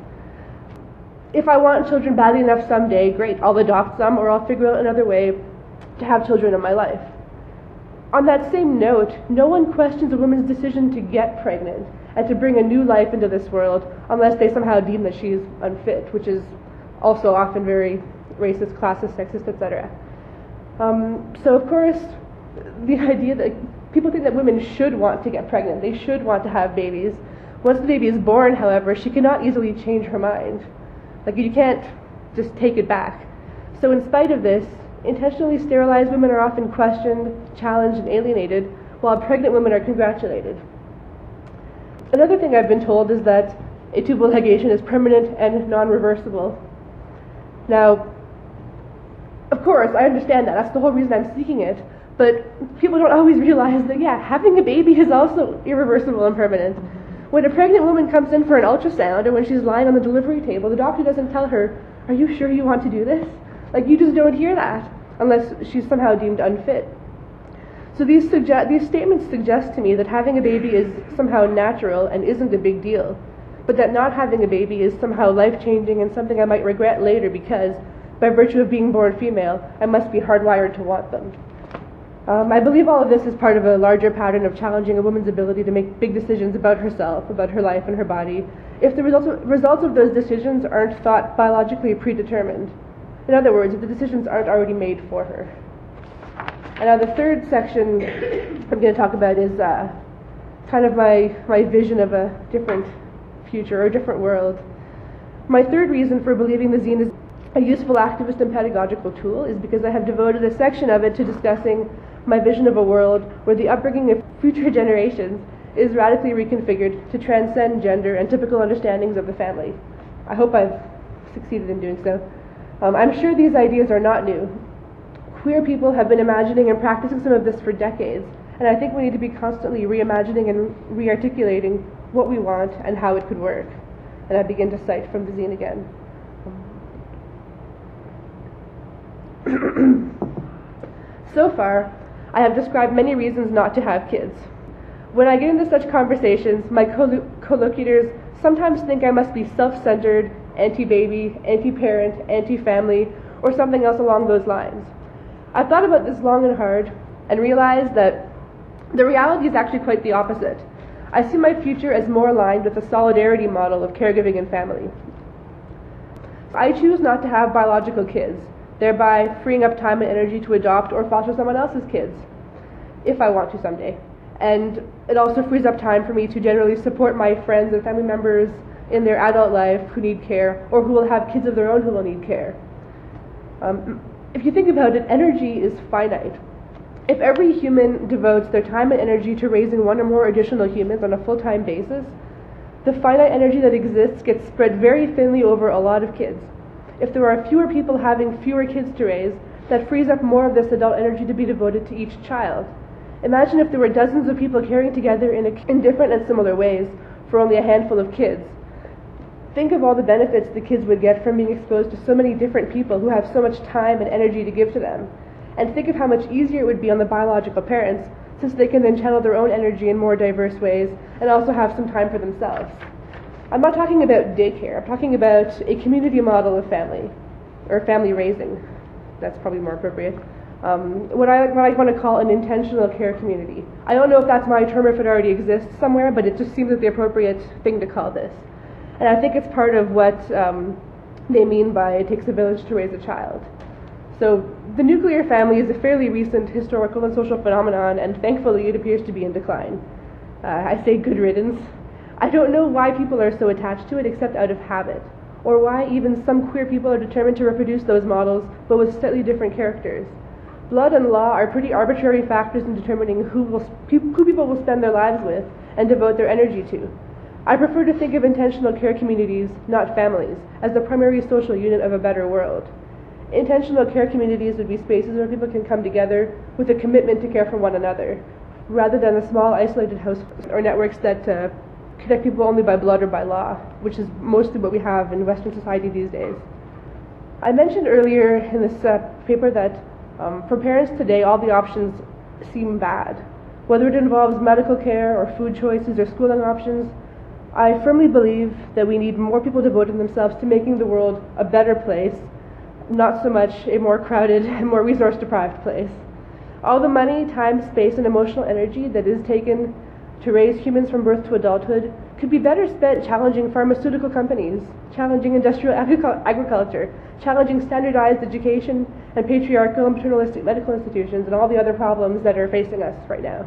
If I want children badly enough someday, great, I'll adopt some or I'll figure out another way to have children in my life. On that same note, no one questions a woman's decision to get pregnant and to bring a new life into this world unless they somehow deem that she is unfit, which is also often very racist, classist, sexist, et cetera. Um, so of course, the idea that people think that women should want to get pregnant, they should want to have babies. Once the baby is born, however, she cannot easily change her mind. Like, you can't just take it back. So in spite of this, intentionally sterilized women are often questioned, challenged, and alienated, while pregnant women are congratulated. Another thing I've been told is that a tubal ligation is permanent and non-reversible. Now, of course, I understand that. That's the whole reason I'm seeking it. But people don't always realize that, yeah, having a baby is also irreversible and permanent. When a pregnant woman comes in for an ultrasound, or when she's lying on the delivery table, the doctor doesn't tell her, "Are you sure you want to do this?" Like, you just don't hear that unless she's somehow deemed unfit. So these, suggest, these statements suggest to me that having a baby is somehow natural and isn't a big deal, but that not having a baby is somehow life-changing and something I might regret later because, by virtue of being born female, I must be hardwired to want them. Um, I believe all of this is part of a larger pattern of challenging a woman's ability to make big decisions about herself, about her life and her body, if the results of, results of those decisions aren't thought biologically predetermined. In other words, if the decisions aren't already made for her. And now the third section I'm going to talk about is uh, kind of my, my vision of a different future or a different world. My third reason for believing the zine is a useful activist and pedagogical tool is because I have devoted a section of it to discussing my vision of a world where the upbringing of future generations is radically reconfigured to transcend gender and typical understandings of the family. I hope I've succeeded in doing so. Um, I'm sure these ideas are not new. Queer people have been imagining and practicing some of this for decades, and I think we need to be constantly reimagining and re-articulating what we want and how it could work. And I begin to cite from the zine again. So far, I have described many reasons not to have kids. When I get into such conversations, my collo- collocutors sometimes think I must be self-centered, anti-baby, anti-parent, anti-family, or something else along those lines. I've thought about this long and hard and realized that the reality is actually quite the opposite. I see my future as more aligned with the solidarity model of caregiving and family. I choose not to have biological kids, thereby freeing up time and energy to adopt or foster someone else's kids, if I want to someday. And it also frees up time for me to generally support my friends and family members in their adult life who need care, or who will have kids of their own who will need care. Um, if you think about it, energy is finite. If every human devotes their time and energy to raising one or more additional humans on a full-time basis, the finite energy that exists gets spread very thinly over a lot of kids. If there are fewer people having fewer kids to raise, that frees up more of this adult energy to be devoted to each child. Imagine if there were dozens of people caring together in, a, in different and similar ways for only a handful of kids. Think of all the benefits the kids would get from being exposed to so many different people who have so much time and energy to give to them. And think of how much easier it would be on the biological parents, since they can then channel their own energy in more diverse ways and also have some time for themselves. I'm not talking about daycare, I'm talking about a community model of family, or family raising. That's probably more appropriate. Um, what I, what I want to call an intentional care community. I don't know if that's my term, if it already exists somewhere, but it just seems like the appropriate thing to call this. And I think it's part of what um, they mean by it takes a village to raise a child. So the nuclear family is a fairly recent historical and social phenomenon, and thankfully it appears to be in decline. Uh, I say good riddance. I don't know why people are so attached to it except out of habit, or why even some queer people are determined to reproduce those models, but with slightly different characters. Blood and law are pretty arbitrary factors in determining who, will, who people will spend their lives with and devote their energy to. I prefer to think of intentional care communities, not families, as the primary social unit of a better world. Intentional care communities would be spaces where people can come together with a commitment to care for one another, rather than the small isolated households or networks that uh, connect people only by blood or by law, which is mostly what we have in Western society these days. I mentioned earlier in this uh, paper that um, for parents today, all the options seem bad. Whether it involves medical care or food choices or schooling options, I firmly believe that we need more people devoting themselves to making the world a better place, not so much a more crowded and more resource-deprived place. All the money, time, space, and emotional energy that is taken to raise humans from birth to adulthood could be better spent challenging pharmaceutical companies, challenging industrial agric- agriculture, challenging standardized education and patriarchal and paternalistic medical institutions and all the other problems that are facing us right now.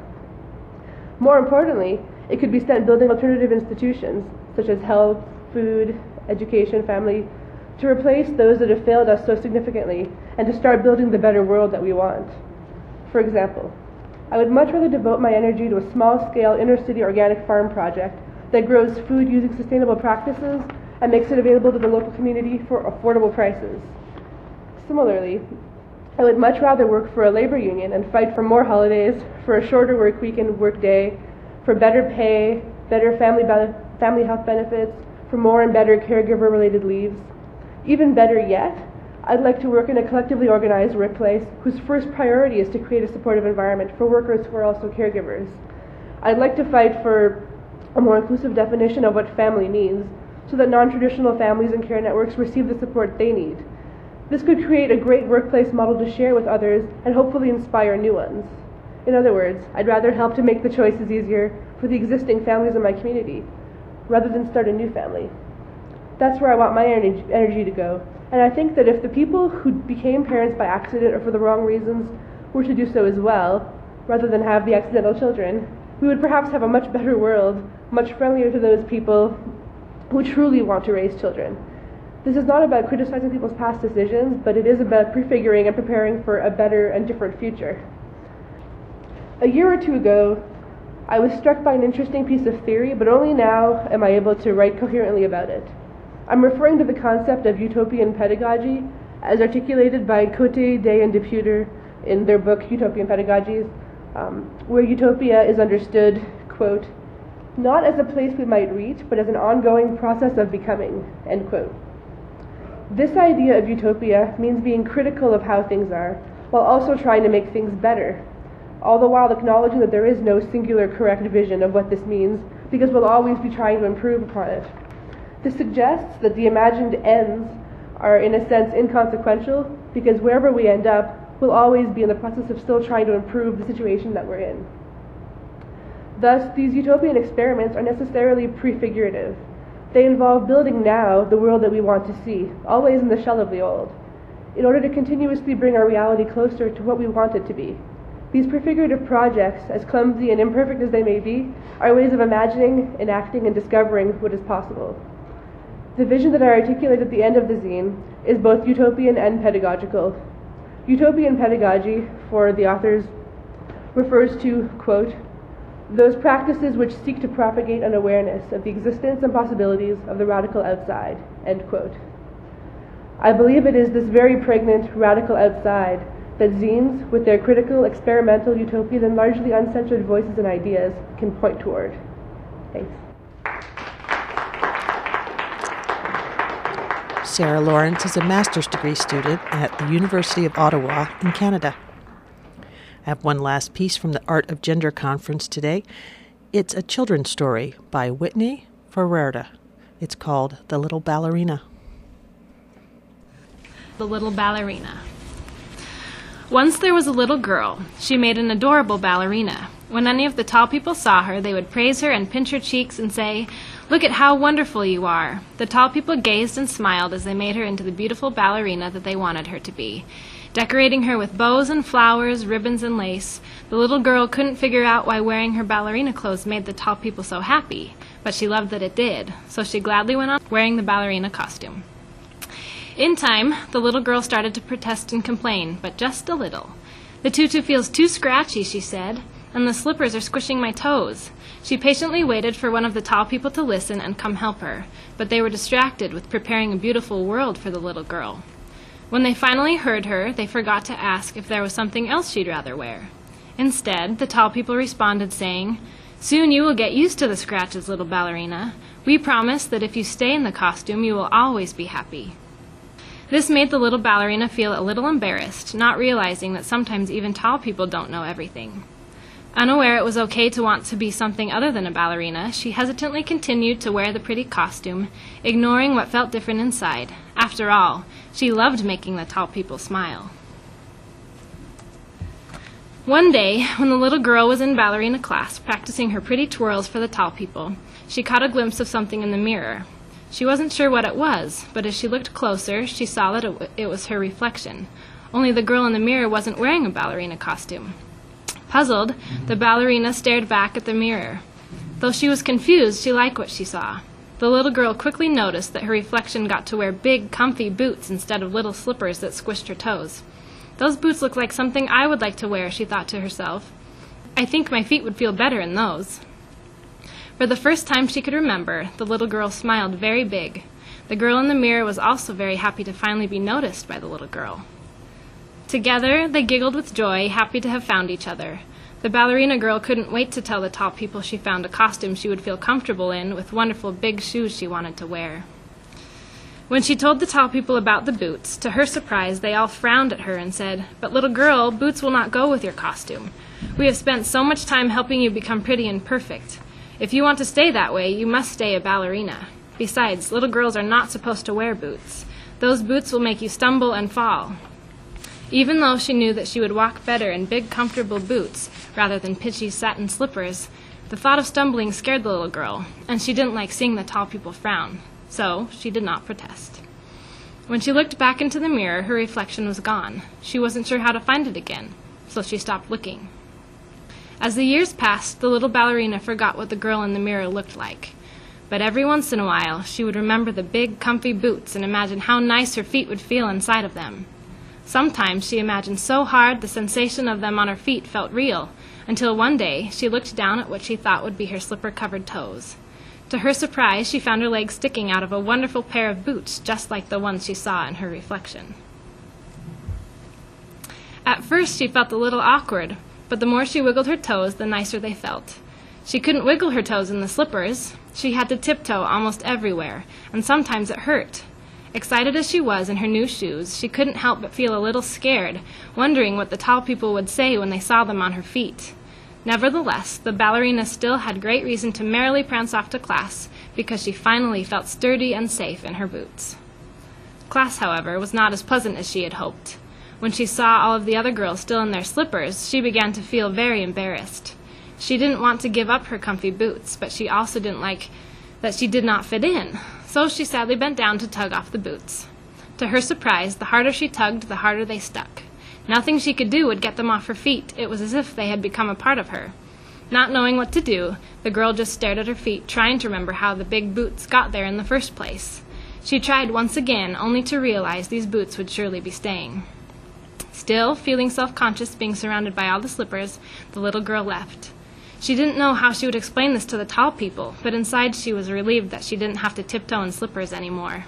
More importantly, it could be spent building alternative institutions, such as health, food, education, family, to replace those that have failed us so significantly and to start building the better world that we want. For example, I would much rather devote my energy to a small-scale inner-city organic farm project that grows food using sustainable practices and makes it available to the local community for affordable prices. Similarly, I would much rather work for a labor union and fight for more holidays, for a shorter work week and work day, for better pay, better family, be- family health benefits, for more and better caregiver-related leaves. Even better yet, I'd like to work in a collectively organized workplace whose first priority is to create a supportive environment for workers who are also caregivers. I'd like to fight for a more inclusive definition of what family means, so that non-traditional families and care networks receive the support they need. This could create a great workplace model to share with others and hopefully inspire new ones. In other words, I'd rather help to make the choices easier for the existing families in my community, rather than start a new family. That's where I want my energy to go, and I think that if the people who became parents by accident or for the wrong reasons were to do so as well, rather than have the accidental children, we would perhaps have a much better world, much friendlier to those people who truly want to raise children. This is not about criticizing people's past decisions, but it is about prefiguring and preparing for a better and different future. A year or two ago, I was struck by an interesting piece of theory, but only now am I able to write coherently about it. I'm referring to the concept of utopian pedagogy, as articulated by Cote, Day, and Deputer in their book Utopian Pedagogies, um, where utopia is understood, quote, not as a place we might reach, but as an ongoing process of becoming, end quote. This idea of utopia means being critical of how things are, while also trying to make things better, all the while acknowledging that there is no singular correct vision of what this means, because we'll always be trying to improve upon it. This suggests that the imagined ends are in a sense inconsequential, because wherever we end up, we'll always be in the process of still trying to improve the situation that we're in. Thus, these utopian experiments are necessarily prefigurative. They involve building now the world that we want to see, always in the shell of the old, in order to continuously bring our reality closer to what we want it to be. These prefigurative projects, as clumsy and imperfect as they may be, are ways of imagining, enacting, and discovering what is possible. The vision that I articulate at the end of the zine is both utopian and pedagogical. Utopian pedagogy, for the authors, refers to, quote, those practices which seek to propagate an awareness of the existence and possibilities of the radical outside, end quote. I believe it is this very pregnant radical outside that zines, with their critical, experimental, utopian, and largely uncensored voices and ideas, can point toward. Thanks. Sarah Lawrence is a master's degree student at the University of Ottawa in Canada. I have one last piece from the Art of Gender conference today. It's a children's story by Whitney Ferreira. It's called The Little Ballerina. The Little Ballerina. Once there was a little girl. She made an adorable ballerina. When any of the tall people saw her, they would praise her and pinch her cheeks and say, "Look at how wonderful you are." The tall people gazed and smiled as they made her into the beautiful ballerina that they wanted her to be. Decorating her with bows and flowers, ribbons and lace, the little girl couldn't figure out why wearing her ballerina clothes made the tall people so happy, but she loved that it did, so she gladly went on wearing the ballerina costume. In time, the little girl started to protest and complain, but just a little. "The tutu feels too scratchy," she said, "and the slippers are squishing my toes." She patiently waited for one of the tall people to listen and come help her, but they were distracted with preparing a beautiful world for the little girl. When they finally heard her, they forgot to ask if there was something else she'd rather wear. Instead, the tall people responded saying, "Soon you will get used to the scratches, little ballerina. We promise that if you stay in the costume, you will always be happy." This made the little ballerina feel a little embarrassed, not realizing that sometimes even tall people don't know everything. Unaware it was okay to want to be something other than a ballerina, she hesitantly continued to wear the pretty costume, ignoring what felt different inside. After all, she loved making the tall people smile. One day, when the little girl was in ballerina class practicing her pretty twirls for the tall people, she caught a glimpse of something in the mirror. She wasn't sure what it was, but as she looked closer, she saw that it, w- it was her reflection. Only the girl in the mirror wasn't wearing a ballerina costume. Puzzled, the ballerina stared back at the mirror. Though she was confused, she liked what she saw. The little girl quickly noticed that her reflection got to wear big, comfy boots instead of little slippers that squished her toes. "Those boots look like something I would like to wear," she thought to herself. "I think my feet would feel better in those." For the first time she could remember, the little girl smiled very big. The girl in the mirror was also very happy to finally be noticed by the little girl. Together, they giggled with joy, happy to have found each other. The ballerina girl couldn't wait to tell the tall people she found a costume she would feel comfortable in with wonderful big shoes she wanted to wear. When she told the tall people about the boots, to her surprise, they all frowned at her and said, "But little girl, boots will not go with your costume. We have spent so much time helping you become pretty and perfect. If you want to stay that way, you must stay a ballerina. Besides, little girls are not supposed to wear boots. Those boots will make you stumble and fall." Even though she knew that she would walk better in big, comfortable boots rather than pitchy satin slippers, the thought of stumbling scared the little girl, and she didn't like seeing the tall people frown, so she did not protest. When she looked back into the mirror, her reflection was gone. She wasn't sure how to find it again, so she stopped looking. As the years passed, the little ballerina forgot what the girl in the mirror looked like. But every once in a while, she would remember the big, comfy boots and imagine how nice her feet would feel inside of them. Sometimes she imagined so hard the sensation of them on her feet felt real, until one day she looked down at what she thought would be her slipper-covered toes. To her surprise, she found her legs sticking out of a wonderful pair of boots, just like the ones she saw in her reflection. At first she felt a little awkward, but the more she wiggled her toes, the nicer they felt. She couldn't wiggle her toes in the slippers. She had to tiptoe almost everywhere, and sometimes it hurt. Excited as she was in her new shoes, she couldn't help but feel a little scared, wondering what the tall people would say when they saw them on her feet. Nevertheless, the ballerina still had great reason to merrily prance off to class, because she finally felt sturdy and safe in her boots. Class, however, was not as pleasant as she had hoped. When she saw all of the other girls still in their slippers, she began to feel very embarrassed. She didn't want to give up her comfy boots, but she also didn't like that she did not fit in, so she sadly bent down to tug off the boots. To her surprise, the harder she tugged, the harder they stuck. Nothing she could do would get them off her feet. It was as if they had become a part of her. Not knowing what to do, the girl just stared at her feet, trying to remember how the big boots got there in the first place. She tried once again, only to realize these boots would surely be staying. Still, feeling self-conscious being surrounded by all the slippers, the little girl left. She didn't know how she would explain this to the tall people, but inside she was relieved that she didn't have to tiptoe in slippers anymore.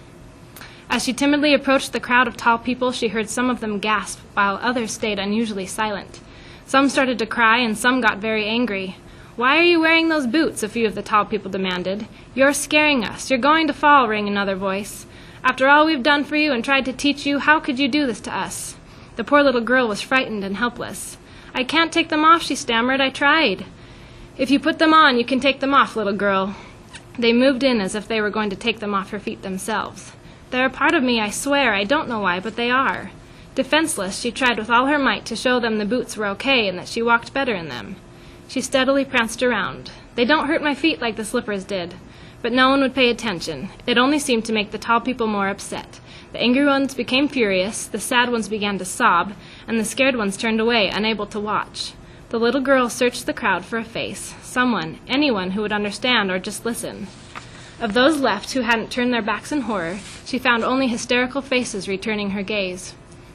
As she timidly approached the crowd of tall people, she heard some of them gasp, while others stayed unusually silent. Some started to cry, and some got very angry. "Why are you wearing those boots?" a few of the tall people demanded. "You're scaring us. You're going to fall," rang another voice. "After all we've done for you and tried to teach you, how could you do this to us?" The poor little girl was frightened and helpless. "I can't take them off," she stammered. "I tried." "If you put them on, you can take them off, little girl." They moved in as if they were going to take them off her feet themselves. "They're a part of me, I swear. I don't know why, but they are." Defenseless, she tried with all her might to show them the boots were okay and that she walked better in them. She steadily pranced around. "They don't hurt my feet like the slippers did." But no one would pay attention. It only seemed to make the tall people more upset. The angry ones became furious, the sad ones began to sob, and the scared ones turned away, unable to watch. The little girl searched the crowd for a face, someone, anyone who would understand or just listen. Of those left who hadn't turned their backs in horror, she found only hysterical faces returning her gaze.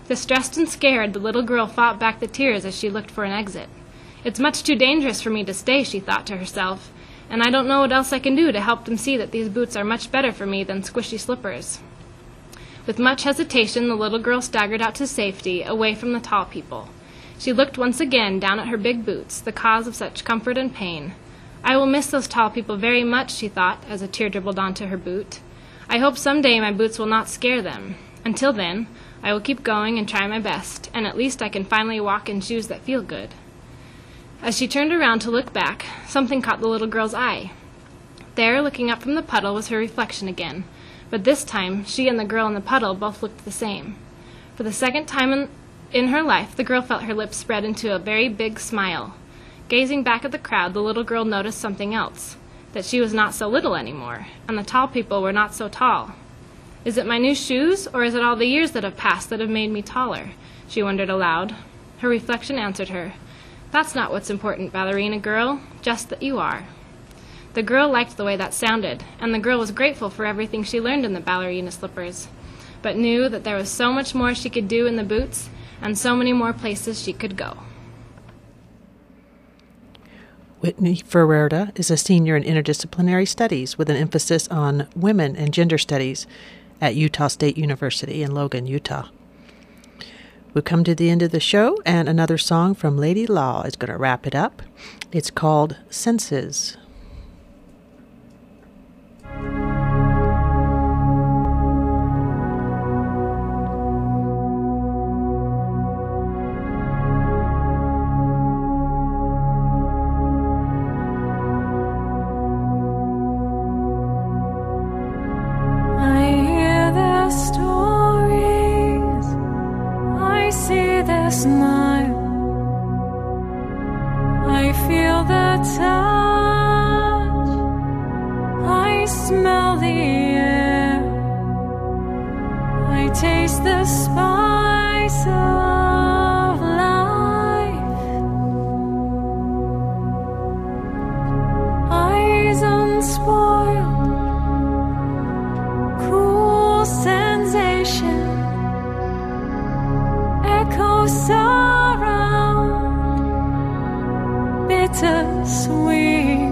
Distressed and scared, the little girl fought back the tears as she looked for an exit. It's much too dangerous for me to stay, she thought to herself, and I don't know what else I can do to help them see that these boots are much better for me than squishy slippers. With much hesitation, the little girl staggered out to safety, away from the tall people. She looked once again down at her big boots, the cause of such comfort and pain. I will miss those tall people very much, she thought, as a tear dribbled onto her boot. I hope someday my boots will not scare them. Until then, I will keep going and try my best, and at least I can finally walk in shoes that feel good. As she turned around to look back, something caught the little girl's eye. There, looking up from the puddle, was her reflection again, but this time she and the girl in the puddle both looked the same. For the second time in, in her life, the girl felt her lips spread into a very big smile. Gazing back at the crowd, the little girl noticed something else, that she was not so little anymore, and the tall people were not so tall. Is it my new shoes, or is it all the years that have passed that have made me taller? She wondered aloud. Her reflection answered her. That's not what's important, ballerina girl, just that you are. The girl liked the way that sounded, and the girl was grateful for everything she learned in the ballerina slippers, but knew that there was so much more she could do in the boots, and so many more places she could go. Whitney Ferreira is a senior in interdisciplinary studies with an emphasis on women and gender studies at Utah State University in Logan, Utah. We've come to the end of the show, and another song from Lady Law is going to wrap it up. It's called Senses. Smile. I feel the touch. I smell the air. I taste the spice of life. Eyes unspoiled, cool sensation. Echo surround, bittersweet.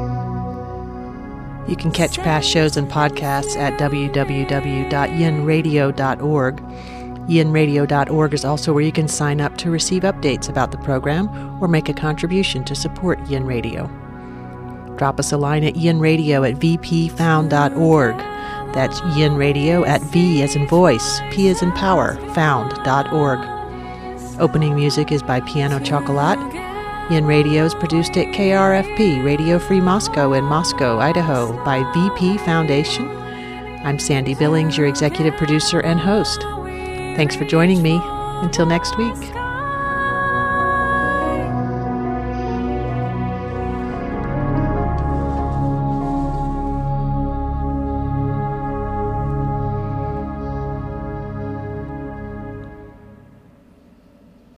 You can catch past shows and podcasts at w w w dot yin radio dot org. yin radio dot org is also where you can sign up to receive updates about the program or make a contribution to support Yin Radio. Drop us a line at yinradio at v p found dot org. That's Yin Radio at V as in voice, P as in power, found dot org. Opening music is by Piano Chocolat. Yin Radio is produced at K R F P, Radio Free Moscow in Moscow, Idaho, by V P Foundation. I'm Sandy Billings, your executive producer and host. Thanks for joining me. Until next week.